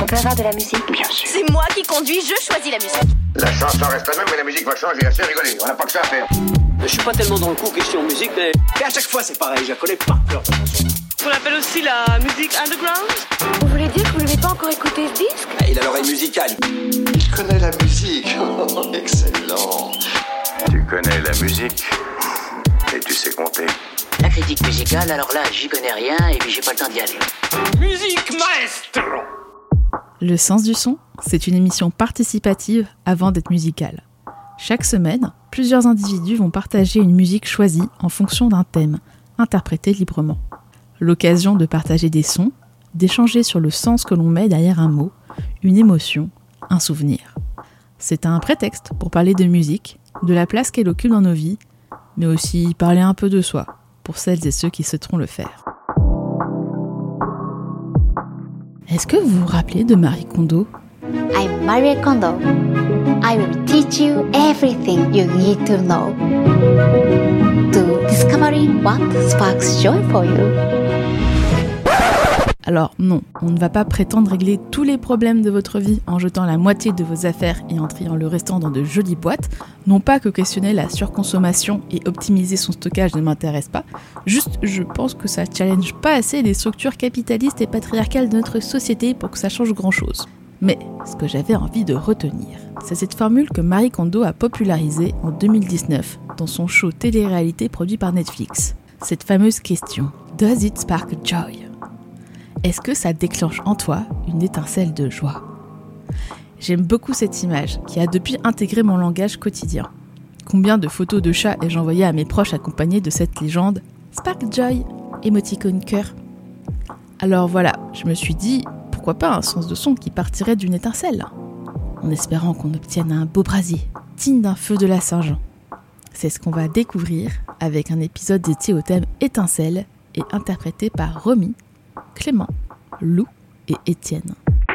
peut avoir de la musique? Bien sûr. C'est moi qui conduis, je choisis la musique. La chanson reste la même, mais la musique va changer. Assez rigolé, on n'a pas que ça à faire. Je suis pas tellement dans le coup question musique, mais à chaque fois c'est pareil, je la connais par cœur de chanson. On appelle aussi la musique underground. Vous voulez dire que vous n'avez pas encore écouté ce disque? Il a l'oreille musicale. Il connaît la musique. Excellent. Tu connais la musique et tu sais compter. La critique musicale, alors là, j'y connais rien et puis j'ai pas le temps d'y aller. Musique maestro. Le sens du son, c'est une émission participative avant d'être musicale. Chaque semaine, plusieurs individus vont partager une musique choisie en fonction d'un thème, interprété librement. L'occasion de partager des sons, d'échanger sur le sens que l'on met derrière un mot, une émotion, un souvenir. C'est un prétexte pour parler de musique, de la place qu'elle occupe dans nos vies, mais aussi parler un peu de soi, pour celles et ceux qui souhaiteront le faire. Est-ce que vous vous rappelez de Marie Kondo ? I'm Marie Kondo. I will teach you everything you need to know to discovering what sparks joy for you. Alors non, on ne va pas prétendre régler tous les problèmes de votre vie en jetant la moitié de vos affaires et en triant le restant dans de jolies boîtes. Non pas que questionner la surconsommation et optimiser son stockage ne m'intéresse pas, juste je pense que ça challenge pas assez les structures capitalistes et patriarcales de notre société pour que ça change grand chose. Mais ce que j'avais envie de retenir, c'est cette formule que Marie Kondo a popularisée en 2019 dans son show télé-réalité produit par Netflix. Cette fameuse question « Does it spark joy ?» Est-ce que ça déclenche en toi une étincelle de joie ? J'aime beaucoup cette image qui a depuis intégré mon langage quotidien. Combien de photos de chats ai-je envoyées à mes proches accompagnées de cette légende « Spark joy » émoticône cœur. Alors voilà, je me suis dit, pourquoi pas un sens de son qui partirait d'une étincelle, en espérant qu'on obtienne un beau brasier, digne d'un feu de la Saint-Jean. C'est ce qu'on va découvrir avec un épisode dédié au thème étincelle et interprété par Romy, Clément, Lou et Étienne.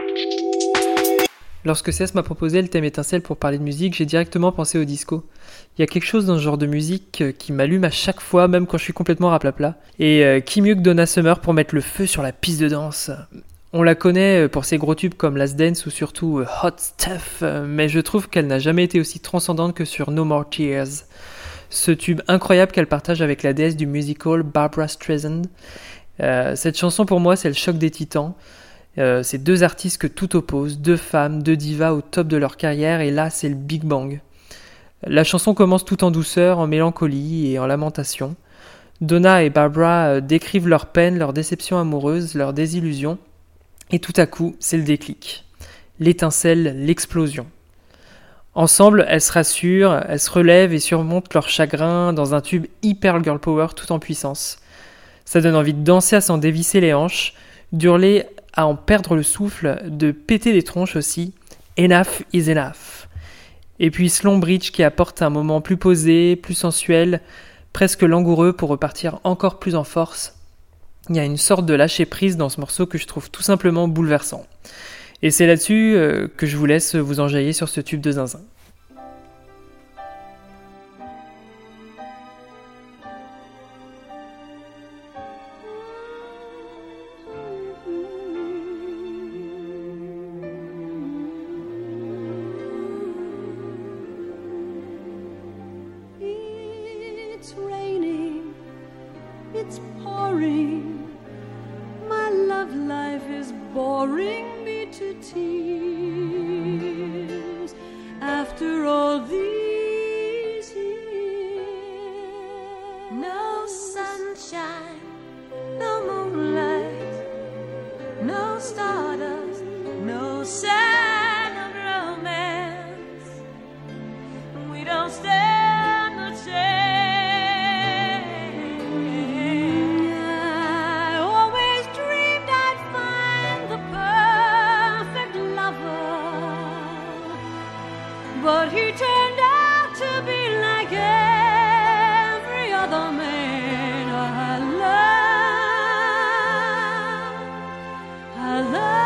Lorsque Cess m'a proposé le thème étincelle pour parler de musique, j'ai directement pensé au disco. Il y a quelque chose dans ce genre de musique qui m'allume à chaque fois, même quand je suis complètement raplapla. Et qui mieux que Donna Summer pour mettre le feu sur la piste de danse ? On la connaît pour ses gros tubes comme Last Dance ou surtout Hot Stuff, mais je trouve qu'elle n'a jamais été aussi transcendante que sur No More Tears. Ce tube incroyable qu'elle partage avec la déesse du musical Barbra Streisand. Cette chanson pour moi c'est le choc des titans, c'est deux artistes que tout oppose, deux femmes, deux divas au top de leur carrière et là c'est le Big Bang. La chanson commence tout en douceur, en mélancolie et en lamentation. Donna et Barbra décrivent leur peine, leur déception amoureuse, leur désillusion et tout à coup c'est le déclic, l'étincelle, l'explosion. Ensemble elles se rassurent, elles se relèvent et surmontent leur chagrin dans un tube hyper girl power tout en puissance. Ça donne envie de danser à s'en dévisser les hanches, d'hurler à en perdre le souffle, de péter les tronches aussi. Enough is enough. Et puis ce long bridge qui apporte un moment plus posé, plus sensuel, presque langoureux pour repartir encore plus en force. Il y a une sorte de lâcher prise dans ce morceau que je trouve tout simplement bouleversant. Et c'est là-dessus que je vous laisse vous enjailler sur ce tube de zinzin. It's raining, it's pouring, my love life is boring me to tears. After all these years, no sunshine, no moonlight, no stardust, no sign of romance. We don't stand a chance. But he turned out to be like every other man I love.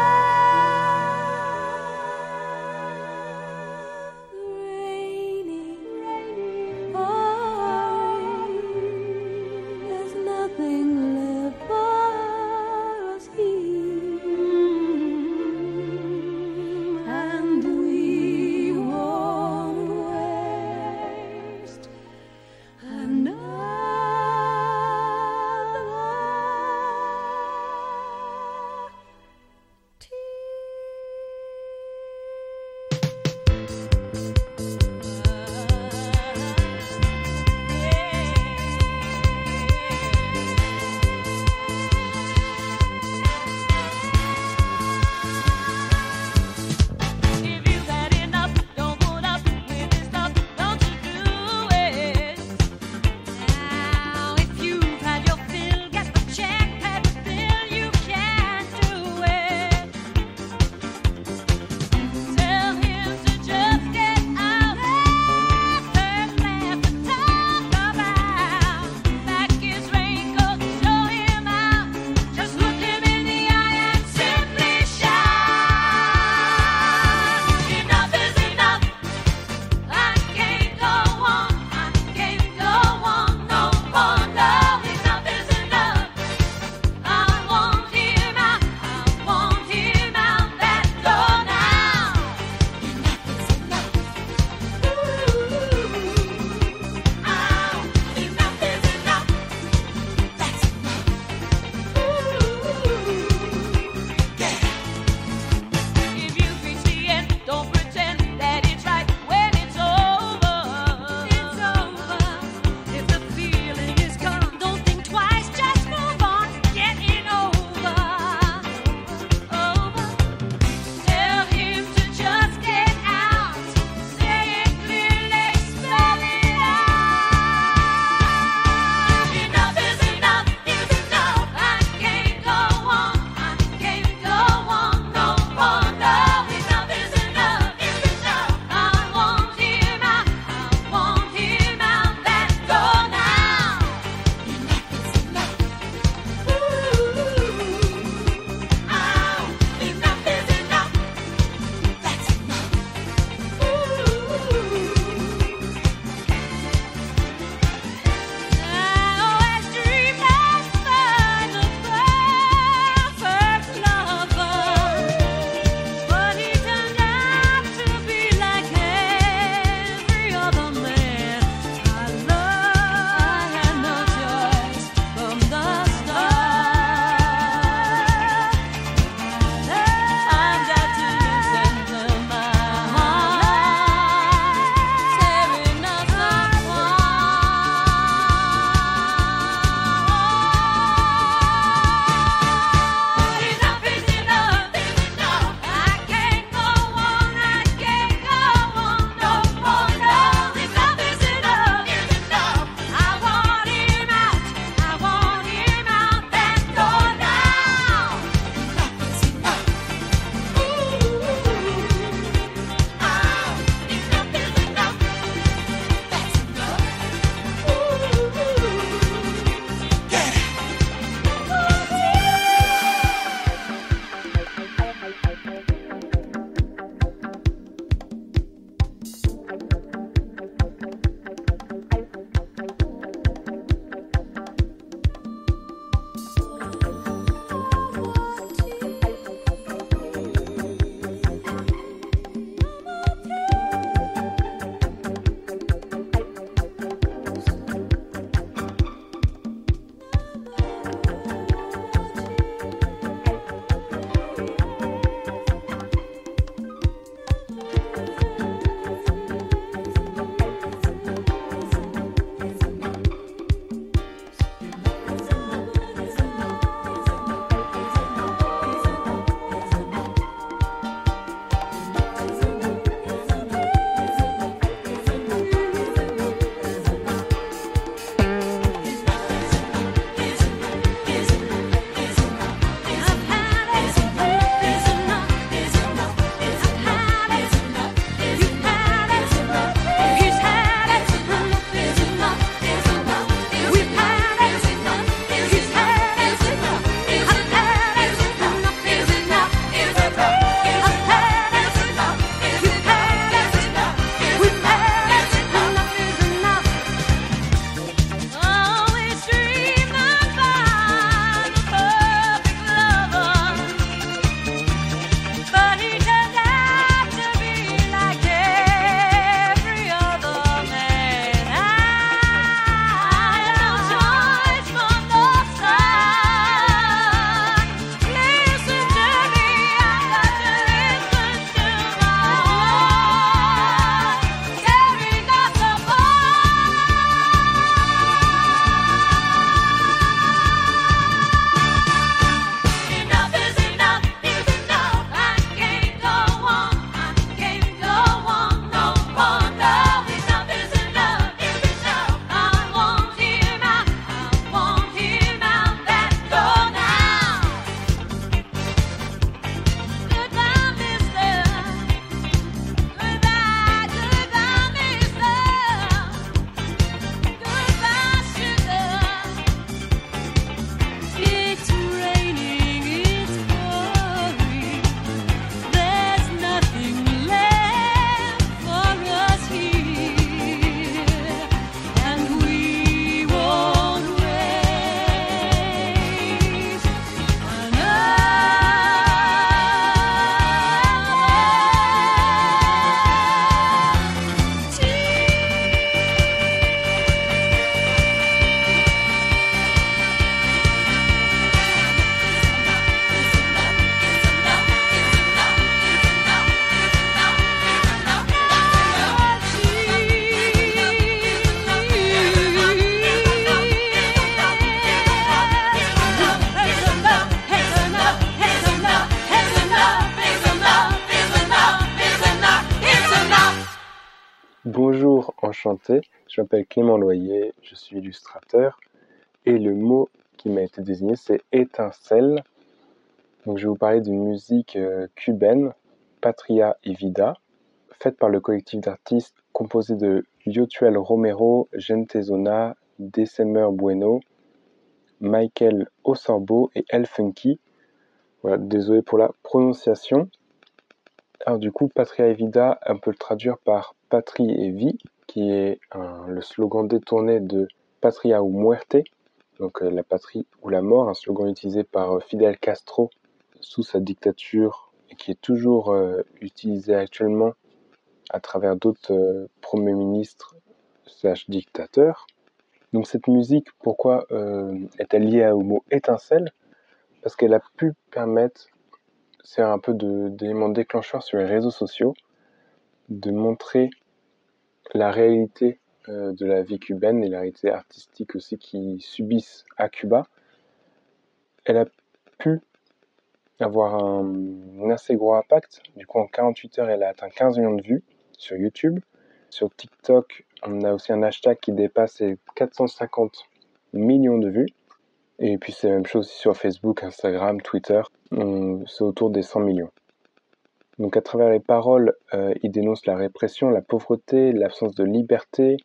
Bonjour, enchanté, je m'appelle Clément Loyer, je suis illustrateur et le mot qui m'a été désigné c'est étincelle. Donc je vais vous parler d'une musique cubaine, Patria y Vida, faite par le collectif d'artistes composé de Yotuel Romero, Gente Zona, December Bueno, Michael Osorbo et El Funky. Voilà, désolé pour la prononciation. Alors du coup, Patria y Vida, on peut le traduire par Patrie et vie, qui est le slogan détourné de Patria ou Muerte, donc la patrie ou la mort, un slogan utilisé par Fidel Castro sous sa dictature et qui est toujours utilisé actuellement à travers d'autres premiers ministres / dictateurs. Donc cette musique, pourquoi est-elle liée au mot étincelle ? Parce qu'elle a pu permettre, c'est un peu d'élément déclencheur sur les réseaux sociaux, de montrer la réalité de la vie cubaine et la réalité artistique aussi qui subissent à Cuba. Elle a pu avoir un assez gros impact. Du coup, en 48 heures, elle a atteint 15 millions de vues sur YouTube. Sur TikTok, on a aussi un hashtag qui dépasse les 450 millions de vues. Et puis c'est la même chose aussi sur Facebook, Instagram, Twitter. C'est autour des 100 millions. Donc à travers les paroles, il dénonce la répression, la pauvreté, l'absence de liberté.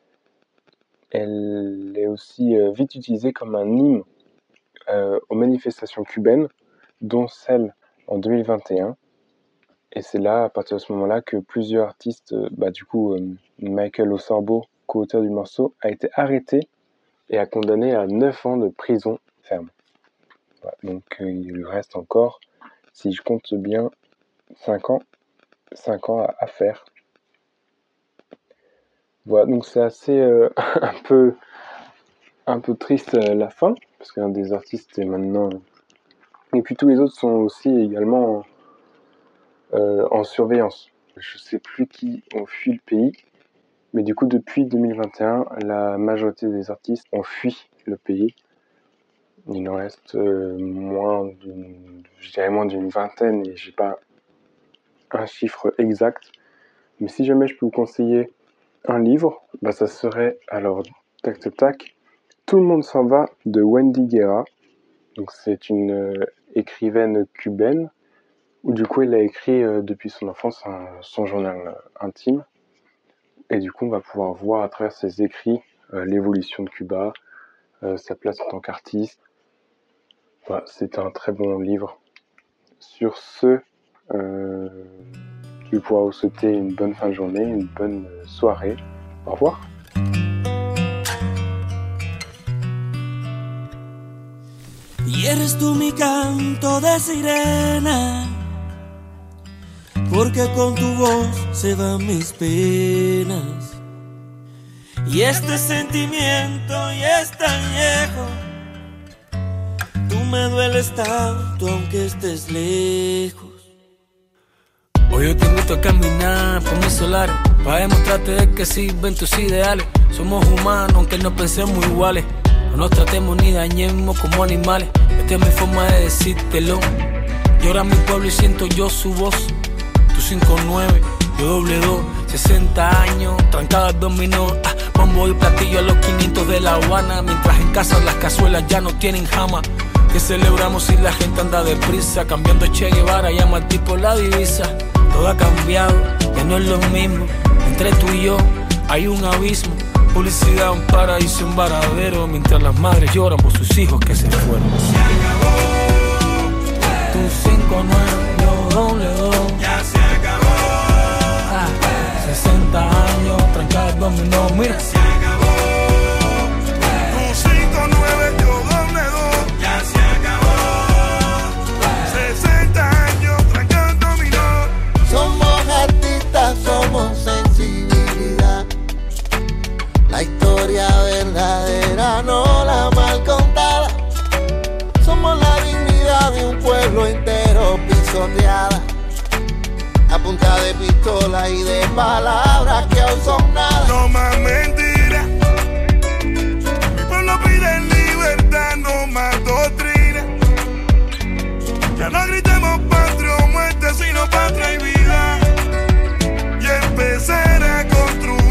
Elle est aussi vite utilisée comme un hymne aux manifestations cubaines, dont celle en 2021. Et c'est là, à partir de ce moment-là, que plusieurs artistes, Michael Osorbo, co-auteur du morceau, a été arrêté et a condamné à 9 ans de prison ferme. Voilà, donc il lui reste encore, si je compte bien, 5 ans à faire. Voilà, donc c'est assez un peu triste la fin, parce qu'un des artistes est maintenant... Et puis tous les autres sont aussi également en surveillance. Je sais plus qui ont fui le pays, mais du coup depuis 2021, la majorité des artistes ont fui le pays. Il en reste moins d'une vingtaine, et j'ai pas un chiffre exact. Mais si jamais je peux vous conseiller un livre, ça serait, alors, tac, Tout le monde s'en va de Wendy Guerra. Donc c'est une écrivaine cubaine, où du coup elle a écrit depuis son enfance son journal intime. Et du coup on va pouvoir voir à travers ses écrits l'évolution de Cuba, sa place en tant qu'artiste. Voilà, c'est un très bon livre. Sur ce, je vais pouvoir vous souhaiter une bonne fin de journée, une bonne soirée. Au revoir. Y eres tú mi canto de sirena, porque con tu voz se van mis penas. Y este sentimiento ya es tan viejo, tú me dueles tanto aunque estés lejos. Hoy yo te invito a caminar por mis solares, para demostrarte de que sirven tus ideales. Somos humanos aunque no pensemos iguales, no nos tratemos ni dañemos como animales. Esta es mi forma de decírtelo. Llora mi pueblo y siento yo su voz. Tú 5'9", yo 2'2", 60 años, trancada al dominó. Bombo y platillo a los 500 de La Habana, mientras en casa las cazuelas ya no tienen jama. Que celebramos si la gente anda deprisa, cambiando Che Guevara, llama al tipo la divisa. Todo ha cambiado, ya no es lo mismo. Entre tú y yo hay un abismo. Publicidad, un paraíso, un varadero, mientras las madres lloran por sus hijos que se fueron. Se acabó. Tu 5'9", yo 2'2". Ya se acabó. 60 años, trancada el dominó, mira. Se acabó. Tu 5'9", yo 2'2". Ya se acabó. 60 años, trancada el dominó. Somos artistas, somos sensibilidad. La historia verdadera, no la mal contada. Somos la dignidad de un pueblo entero pisoteada, a punta de pistola y de palabras que aún son nada. No más mentiras. Mi pueblo pide libertad, no más doctrina. Ya no gritemos patria o muerte, sino patria y vida. Y empezar a construir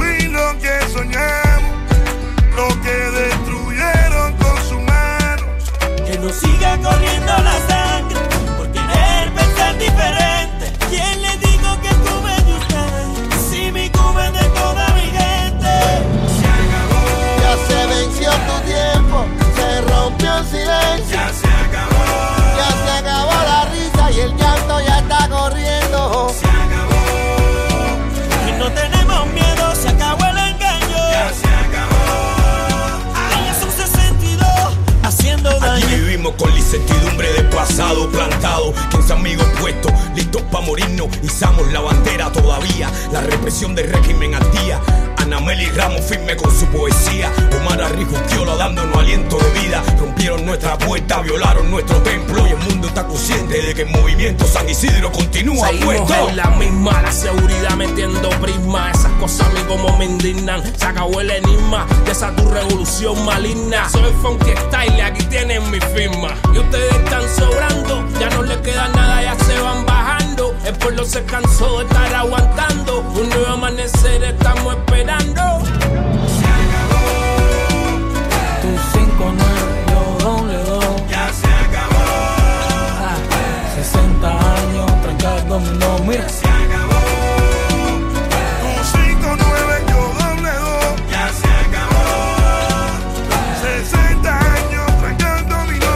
incertidumbre del pasado plantado, 15 amigos puestos, listos pa' morirnos, izamos la bandera todavía, la represión del régimen al día. Anameli Ramos firme con su poesía, Omar Arrijuquiola dándonos aliento de vida. Rompieron nuestra puerta, violaron nuestro templo y el mundo está consciente de que el movimiento San Isidro continúa puesto. Seguimos en la misma, la seguridad metiendo prisma. Esas cosas a mí como me indignan. Se acabó el enigma de esa tu revolución maligna. Soy Funky Style, aquí tienen mi firma. Y ustedes están sobrando, ya no les queda nada, ya se van bajando. El pueblo se cansó de estar aguantando. Un nuevo amanecer estamos esperando. Se acabó. Tu 5-9, yo doble 2. Ya se acabó. 60 años, trancar dominó, mira. Se acabó. Tu 5-9, yo doble 2. Ya se acabó. 60 años, trancar dominó.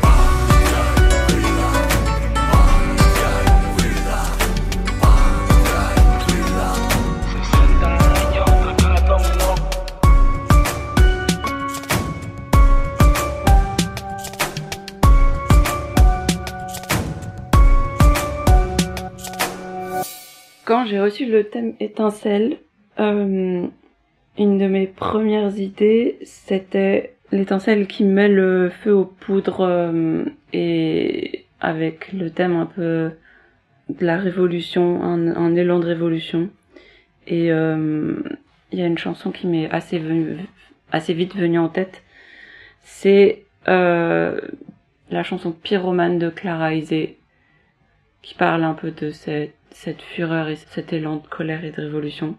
Quand j'ai reçu le thème étincelle, une de mes premières idées, c'était l'étincelle qui met le feu aux poudres et avec le thème un peu de la révolution, un élan de révolution. Et il y a une chanson qui m'est assez vite venue en tête. C'est la chanson Pyromane de Clara Isé, qui parle un peu de cette fureur et cet élan de colère et de révolution.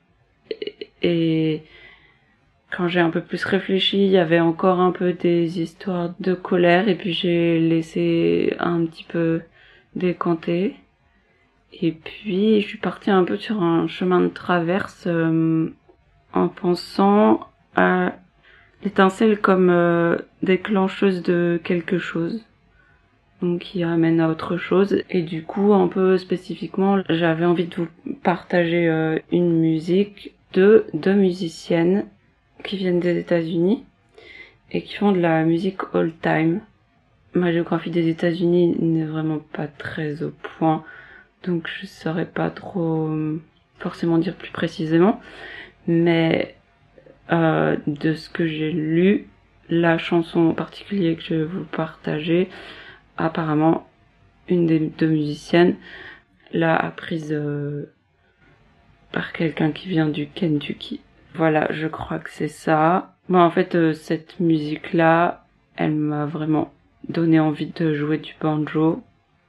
Et quand j'ai un peu plus réfléchi, il y avait encore un peu des histoires de colère, et puis j'ai laissé un petit peu décanter. Et puis je suis partie un peu sur un chemin de traverse en pensant à l'étincelle comme déclencheuse de quelque chose, donc qui amène à autre chose. Et du coup, un peu spécifiquement, j'avais envie de vous partager une musique de deux musiciennes qui viennent des États-Unis et qui font de la musique old time. Ma géographie des États-Unis n'est vraiment pas très au point, donc je saurais pas trop forcément dire plus précisément, mais de ce que j'ai lu, la chanson en particulier que je vais vous partager, apparemment une des deux musiciennes l'a apprise par quelqu'un qui vient du Kentucky. Voilà, je crois que c'est ça. Bon, en fait, cette musique-là, elle m'a vraiment donné envie de jouer du banjo.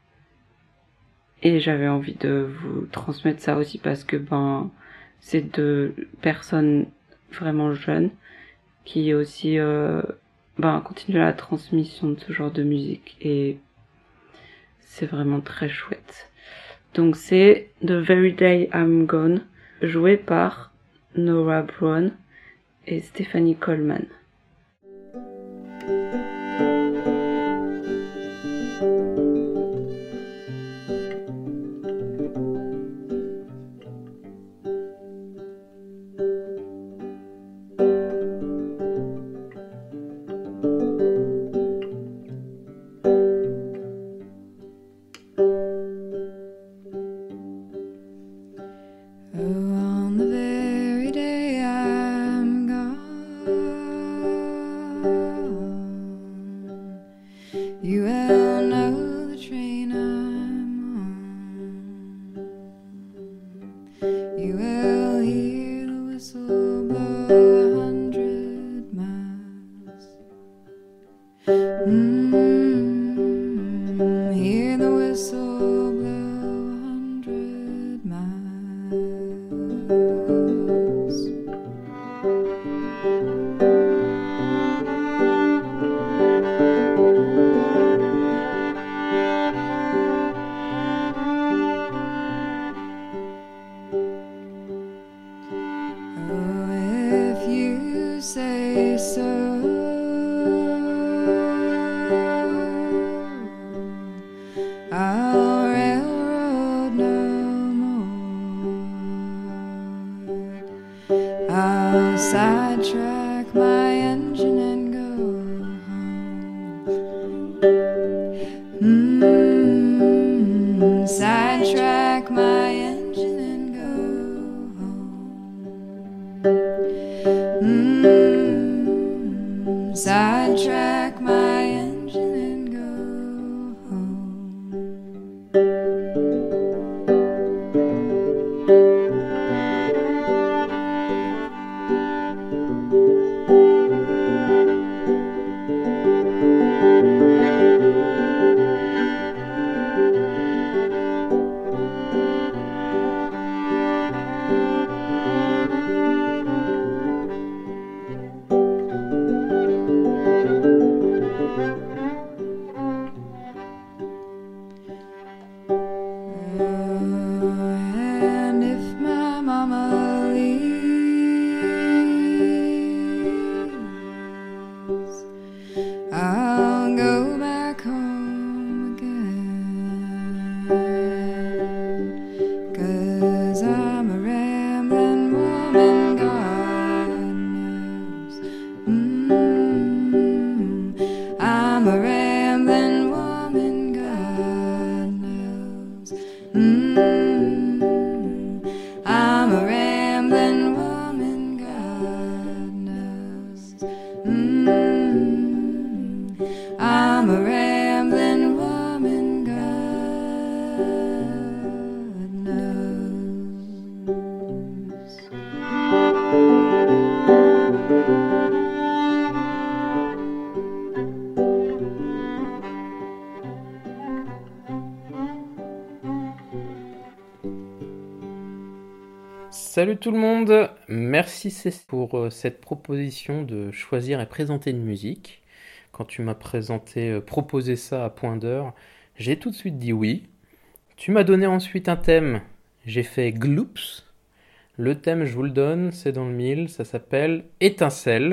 Et j'avais envie de vous transmettre ça aussi parce que, c'est deux personnes vraiment jeunes qui aussi, continuent la transmission de ce genre de musique. Et c'est vraiment très chouette. Donc c'est The Very Day I'm Gone, joué par Nora Brown et Stephanie Coleman. On the very day I'm gone, you will know that Sidetrack my engine and go home. Sidetrack my engine and go and if my mama leaves, I'll go back home again, 'cause I'm a rambling woman, God knows. I'm a rambling woman, God knows. I'm a rambling woman, God knows. I'm a rambling woman, God knows. Salut tout le monde, merci Cécile pour cette proposition de choisir et présenter une musique. Quand tu m'as proposé ça à point d'heure, j'ai tout de suite dit oui. Tu m'as donné ensuite un thème, j'ai fait Gloops. Le thème, je vous le donne, c'est dans le mille, ça s'appelle Étincelle.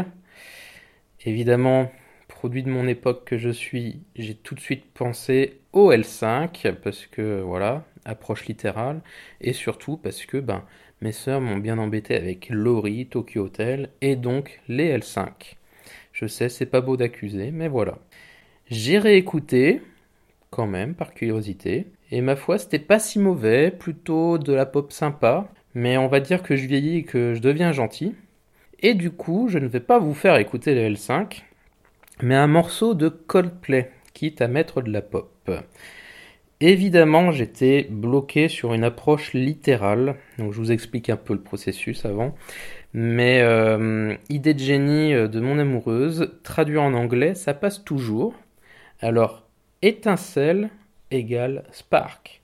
Évidemment, produit de mon époque que je suis, j'ai tout de suite pensé au L5, parce que voilà, approche littérale, et surtout parce que mes sœurs m'ont bien embêté avec Lori, Tokyo Hotel, et donc les L5. Je sais, c'est pas beau d'accuser, mais voilà. J'ai réécouté, quand même, par curiosité, et ma foi, c'était pas si mauvais, plutôt de la pop sympa, mais on va dire que je vieillis et que je deviens gentil. Et du coup, je ne vais pas vous faire écouter les L5, mais un morceau de Coldplay, quitte à mettre de la pop. Évidemment, j'étais bloqué sur une approche littérale, donc je vous explique un peu le processus avant, mais idée de génie de mon amoureuse, traduit en anglais, ça passe toujours. Alors, étincelle égale spark.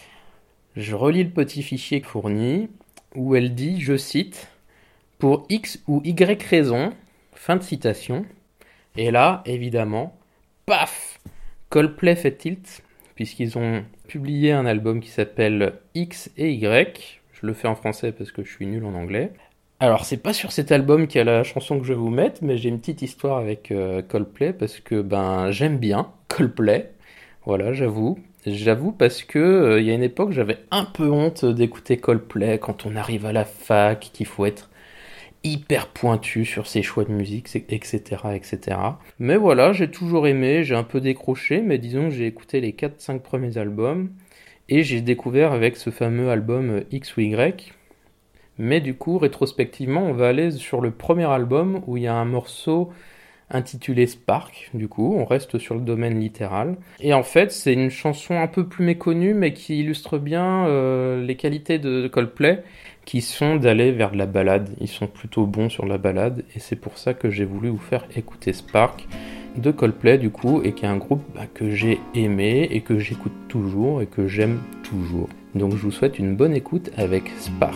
Je relis le petit fichier fourni, où elle dit, je cite, « Pour X ou Y raison », fin de citation, et là, évidemment, paf, Coldplay fait tilt, puisqu'ils ont publié un album qui s'appelle X et Y. Je le fais en français parce que je suis nul en anglais. Alors, c'est pas sur cet album qu'il y a la chanson que je vais vous mettre, mais j'ai une petite histoire avec Coldplay parce que j'aime bien Coldplay. Voilà, j'avoue parce que il y a une époque, j'avais un peu honte d'écouter Coldplay quand on arrive à la fac, qu'il faut être hyper pointu sur ses choix de musique, etc., etc. Mais voilà, j'ai toujours aimé, j'ai un peu décroché, mais disons que j'ai écouté les 4-5 premiers albums, et j'ai découvert avec ce fameux album X ou Y. Mais du coup, rétrospectivement, on va aller sur le premier album, où il y a un morceau intitulé Spark, du coup, on reste sur le domaine littéral. Et en fait, c'est une chanson un peu plus méconnue, mais qui illustre bien les qualités de Coldplay, qui sont d'aller vers de la ballade. Ils sont plutôt bons sur la ballade, et c'est pour ça que j'ai voulu vous faire écouter Spark de Coldplay, du coup, et qui est un groupe que j'ai aimé, et que j'écoute toujours, et que j'aime toujours. Donc je vous souhaite une bonne écoute avec Spark.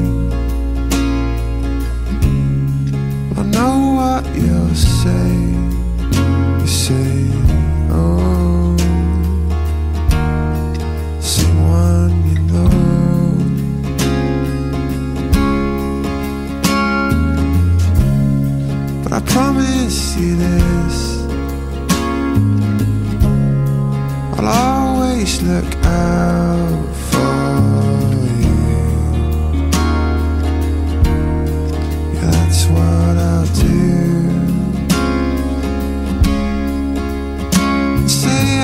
Say I promise you this, I'll always look out for you. Yeah, that's what I'll do. Say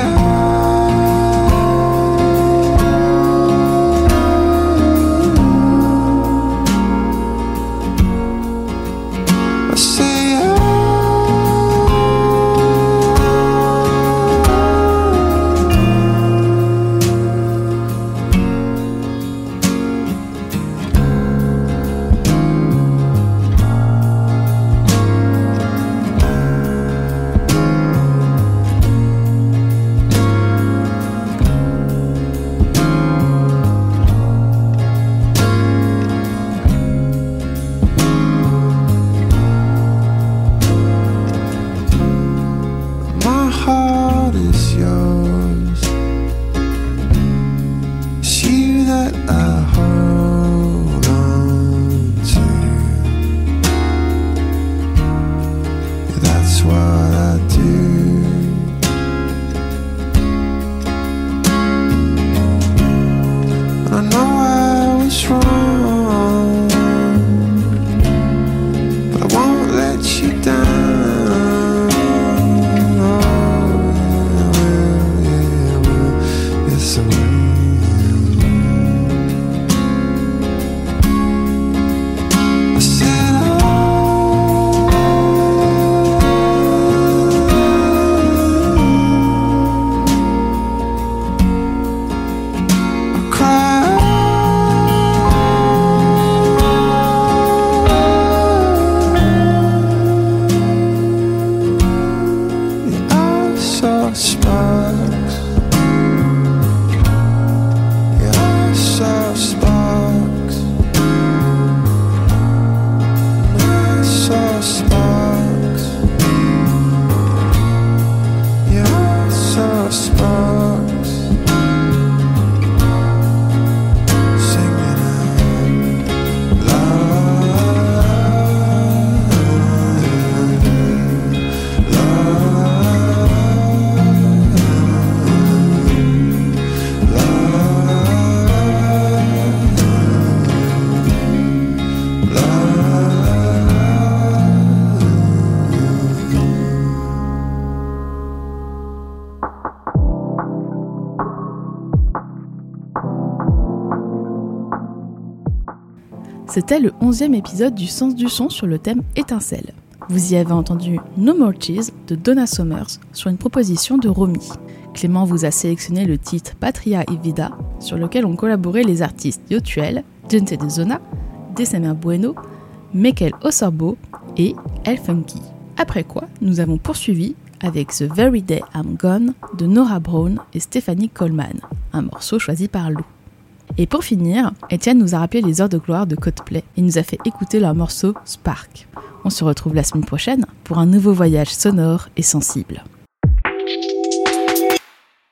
C'était le 11e épisode du Sens du son sur le thème Étincelle. Vous y avez entendu No More Cheese de Donna Summers sur une proposition de Romy. Clément vous a sélectionné le titre Patria y Vida, sur lequel ont collaboré les artistes Yotuel, Gente de Zona, December Bueno, Michael Osorbo et El Funky. Après quoi, nous avons poursuivi avec The Very Day I'm Gone de Nora Brown et Stephanie Coleman, un morceau choisi par Lou. Et pour finir, Étienne nous a rappelé les heures de gloire de Coldplay et nous a fait écouter leur morceau Spark. On se retrouve la semaine prochaine pour un nouveau voyage sonore et sensible.